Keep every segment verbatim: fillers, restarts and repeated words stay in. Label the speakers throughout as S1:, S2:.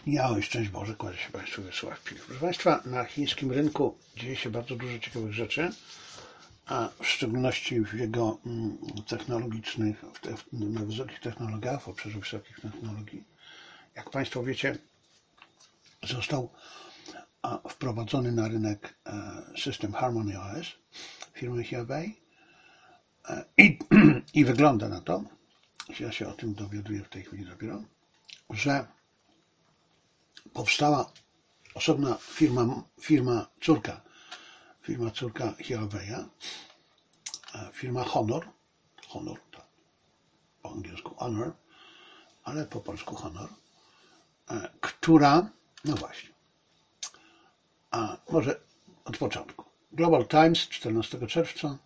S1: Ja, szczęść Boże, kładzie się Państwu Wiesław Pilch. Proszę Państwa, na chińskim rynku dzieje się bardzo dużo ciekawych rzeczy, a w szczególności w jego technologicznych, w te, na wysokich technologiach, w obszarze wysokich technologii. Jak Państwo wiecie, został wprowadzony na rynek system Harmony O S firmy Huawei i, i wygląda na to, ja się o tym dowiaduję w tej chwili dopiero, że powstała osobna firma, firma córka, firma córka Huawei'a, firma Honor, Honor to po angielsku Honor, ale po polsku Honor, która, no właśnie, a może od początku. Global Times, czternastego czerwca,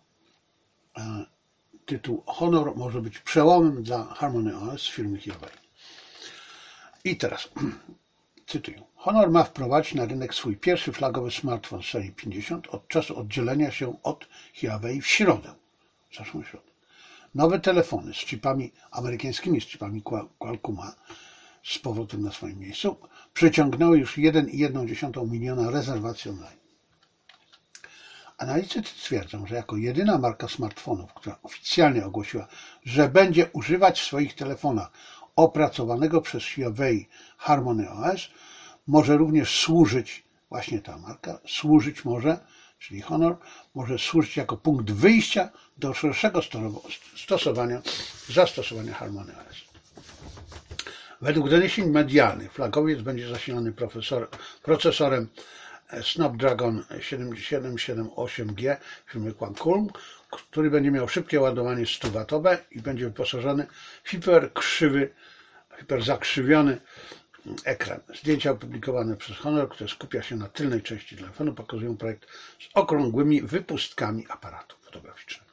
S1: tytuł Honor może być przełomem dla Harmony O S firmy Huawei. I teraz cytuję. Honor ma wprowadzić na rynek swój pierwszy flagowy smartfon serii pięćdziesiąt od czasu oddzielenia się od Huawei w środę. Zeszłą środę. Nowe telefony z chipami amerykańskimi, z chipami Qualcomma z powrotem na swoim miejscu przeciągnęły już jeden i jedną dziesiątą miliona rezerwacji online. Analitycy twierdzą, że jako jedyna marka smartfonów, która oficjalnie ogłosiła, że będzie używać w swoich telefonach opracowanego przez Huawei Harmony O S, może również służyć, właśnie ta marka, służyć może, czyli Honor, może służyć jako punkt wyjścia do szerszego stosowania, zastosowania Harmony O S. Według doniesień medialnych flagowiec będzie zasilany profesor, procesorem Snapdragon siedem siedem osiem G firmy Qualcomm, który będzie miał szybkie ładowanie sto watowe i będzie wyposażony w hiperkrzywy, hiperzakrzywiony ekran. Zdjęcia opublikowane przez Honor, które skupia się na tylnej części telefonu, pokazują projekt z okrągłymi wypustkami aparatu fotograficznego.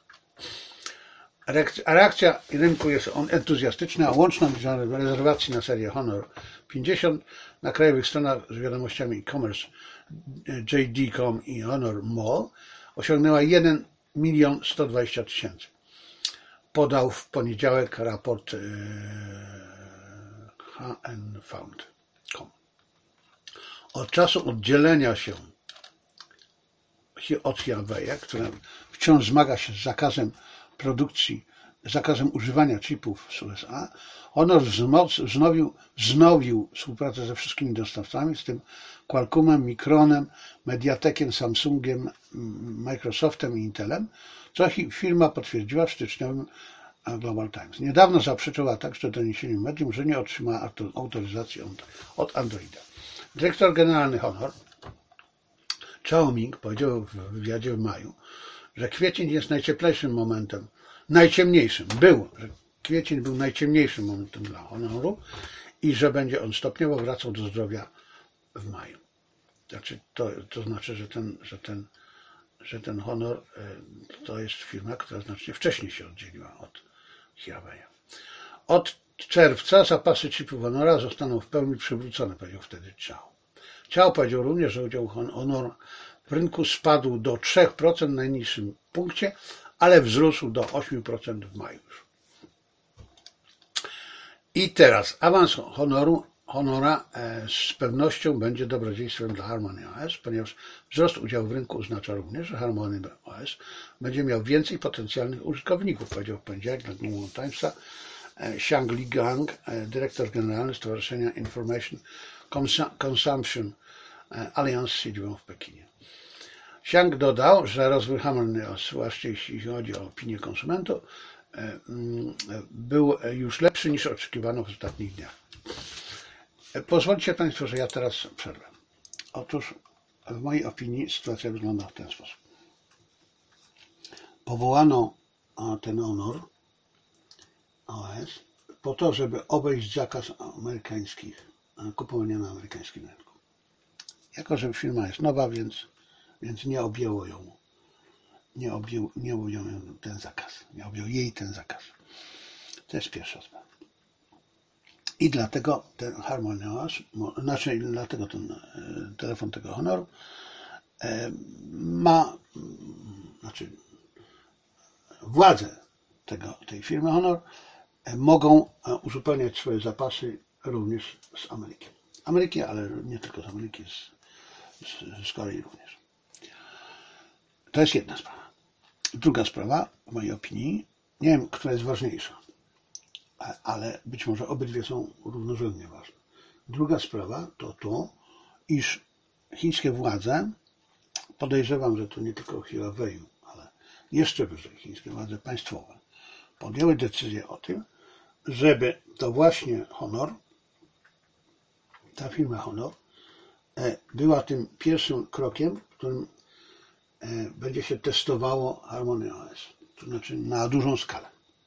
S1: Reakcja rynku jest entuzjastyczna, a łączna liczba rezerwacji na serię Honor pięćdziesiąt na krajowych stronach z wiadomościami e-commerce J D kropka com i Honor Mall osiągnęła jeden milion sto dwadzieścia tysięcy. Podał w poniedziałek raport H N Found kropka com. Od czasu oddzielenia się od Huawei, która wciąż zmaga się z zakazem produkcji, zakazem używania chipów z U S A, Honor wznowił, wznowił współpracę ze wszystkimi dostawcami, z tym Qualcommem, Micronem, Mediatekiem, Samsungiem, Microsoftem i Intelem, co firma potwierdziła w styczniowym Global Times. Niedawno zaprzeczyła także doniesieniu medium, że nie otrzymała autoryzacji od Androida. Dyrektor generalny Honor, Chao Ming, powiedział w wywiadzie w maju, że kwiecień jest najcieplejszym momentem, najciemniejszym, był, że kwiecień był najciemniejszym momentem dla Honoru i że będzie on stopniowo wracał do zdrowia w maju. Znaczy, to, to znaczy, że ten, że, ten, że ten Honor to jest firma, która znacznie wcześniej się oddzieliła od Huawei. Od czerwca zapasy chipów Honora zostaną w pełni przywrócone, powiedział wtedy Chao. Chao powiedział również, że udział Honor w rynku spadł do trzy procent w najniższym punkcie, ale wzrósł do osiem procent w maju już. I teraz awans Honoru, Honora z pewnością będzie dobrodziejstwem dla Harmony O S, ponieważ wzrost udziału w rynku oznacza również, że Harmony O S będzie miał więcej potencjalnych użytkowników, powiedział w poniedziałek na Global Timesa Xiang Ligang, dyrektor generalny Stowarzyszenia Information Consumption Alliance z siedzibą w Pekinie. Xiang dodał, że rozwój Harmony O S, zwłaszcza jeśli chodzi o opinię konsumentów, był już lepszy niż oczekiwano w ostatnich dniach. Pozwólcie Państwo, że ja teraz przerwę. Otóż w mojej opinii sytuacja wygląda w ten sposób. Powołano ten Honor O S po to, żeby obejść zakaz amerykańskich, kupowania na amerykańskim rynku. Jako że firma jest nowa, więc, więc nie objęło ją, nie objął, nie objął ją ten zakaz, nie objął jej ten zakaz. To jest pierwsza sprawa. I dlatego ten Harmony O S, znaczy dlatego ten telefon tego Honor ma, znaczy władze tego, tej firmy Honor mogą uzupełniać swoje zapasy również z Ameryki. Ameryki, ale nie tylko z Ameryki, z, z, z Korei również. To jest jedna sprawa. Druga sprawa, w mojej opinii, nie wiem, która jest ważniejsza, ale być może obydwie są równorzędnie ważne. Druga sprawa to to, iż chińskie władze, podejrzewam, że to nie tylko o Huawei, ale jeszcze wyżej chińskie władze państwowe, podjęły decyzję o tym, żeby to właśnie Honor, ta firma Honor, była tym pierwszym krokiem, w którym będzie się testowało Harmony O S, to znaczy na dużą skalę.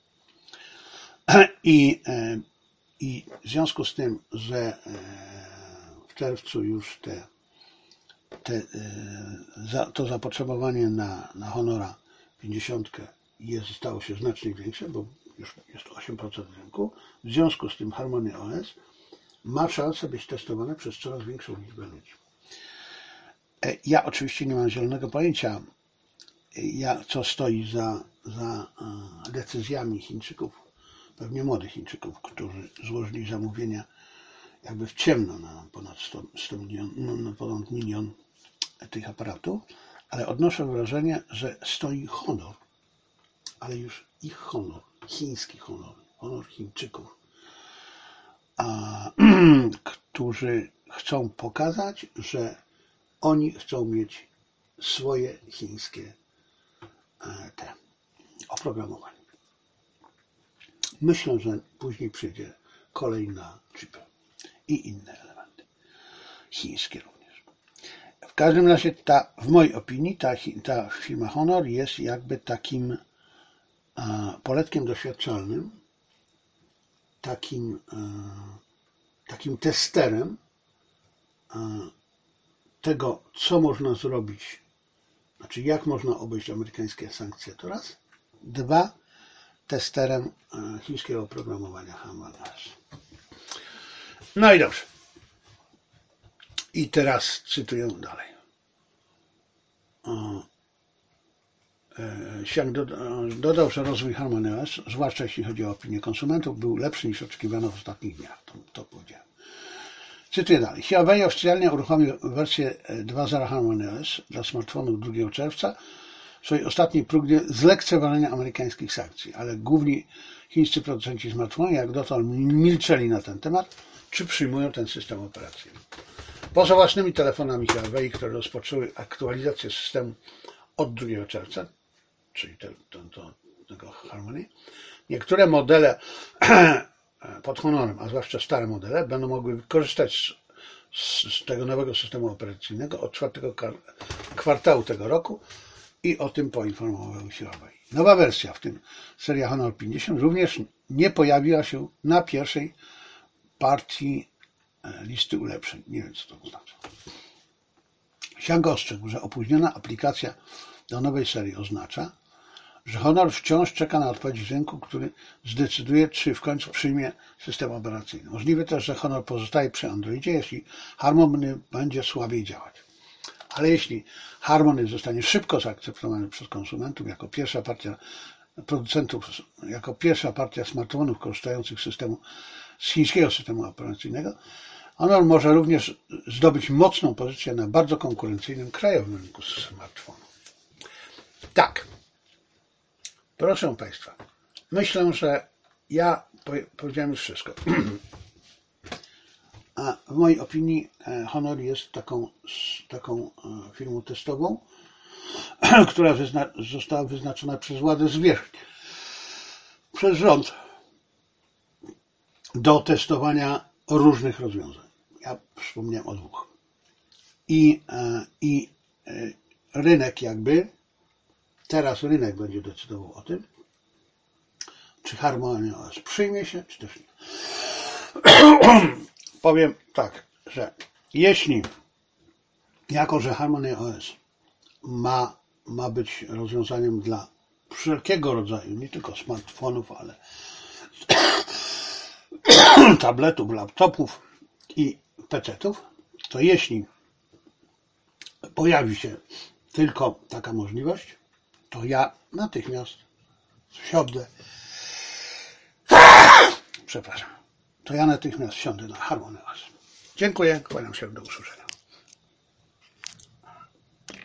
S1: I, i w związku z tym, że w czerwcu już te, te, to zapotrzebowanie na, na Honora pięćdziesiąt jest, stało się znacznie większe, bo już jest osiem procent rynku, w związku z tym Harmony O S ma szansę być testowane przez coraz większą liczbę ludzi. Ja oczywiście nie mam zielonego pojęcia, ja, co stoi za, za decyzjami Chińczyków, pewnie młodych Chińczyków, którzy złożyli zamówienia jakby w ciemno na ponad sto milionów, no, na ponad milion tych aparatów, ale odnoszę wrażenie, że stoi honor, ale już ich honor, chiński honor, honor Chińczyków, a, którzy chcą pokazać, że oni chcą mieć swoje chińskie te oprogramowanie. Myślę, że później przyjdzie kolej na chipy i inne elementy. Chińskie również. W każdym razie, ta, w mojej opinii, ta, ta firma Honor jest jakby takim a, poletkiem doświadczalnym, takim, a, takim testerem a, tego, co można zrobić, znaczy jak można obejść amerykańskie sankcje, to raz. Dwa, testerem chińskiego oprogramowania Harmony O S. No i dobrze. I teraz cytuję dalej. Xiang dodał, że rozwój Harmony O S, zwłaszcza jeśli chodzi o opinię konsumentów, był lepszy niż oczekiwano w ostatnich dniach. To, to powiedziałem. Cytuję dalej. Huawei oficjalnie uruchomił wersję dwa zero Harmony O S dla smartfonów drugiego czerwca w swojej ostatniej próbie zlekceważenia amerykańskich sankcji, ale główni chińscy producenci smartfonów jak dotąd milczeli na ten temat, czy przyjmują ten system operacyjny. Poza własnymi telefonami Huawei, które rozpoczęły aktualizację systemu od drugiego czerwca, czyli te, to, to, tego Harmony, niektóre modele pod honorem, a zwłaszcza stare modele, będą mogły korzystać z, z tego nowego systemu operacyjnego od czwartego kwartału tego roku i o tym poinformował Huawei. Nowa wersja, w tym seria Honor pięćdziesiąt, również nie pojawiła się na pierwszej partii listy ulepszeń. Nie wiem, co to oznacza. Xiang ostrzegł, że opóźniona aplikacja do nowej serii oznacza, że Honor wciąż czeka na odpowiedź z rynku, który zdecyduje, czy w końcu przyjmie system operacyjny. Możliwe też, że Honor pozostaje przy Androidzie, jeśli Harmony będzie słabiej działać. Ale jeśli Harmony zostanie szybko zaakceptowany przez konsumentów jako pierwsza partia producentów, jako pierwsza partia smartfonów korzystających z systemu, z chińskiego systemu operacyjnego, Honor może również zdobyć mocną pozycję na bardzo konkurencyjnym krajowym rynku smartfonów. Tak. Proszę Państwa, myślę, że ja powiedziałem już wszystko. A w mojej opinii Honor jest taką, taką firmą testową, która wyzna, została wyznaczona przez władzę zwierzchnię, przez rząd do testowania różnych rozwiązań. Ja wspomniałem o dwóch. I, i rynek jakby, teraz rynek będzie decydował o tym, czy Harmony O S przyjmie się, czy też nie. Powiem tak, że jeśli, jako że Harmony O S ma, ma być rozwiązaniem dla wszelkiego rodzaju, nie tylko smartfonów, ale tabletów, laptopów i pecetów, to jeśli pojawi się tylko taka możliwość, to ja natychmiast wsiądę, przepraszam, to ja natychmiast wsiądę na Harmony O S. Dziękuję, kłaniam się, do usłyszenia.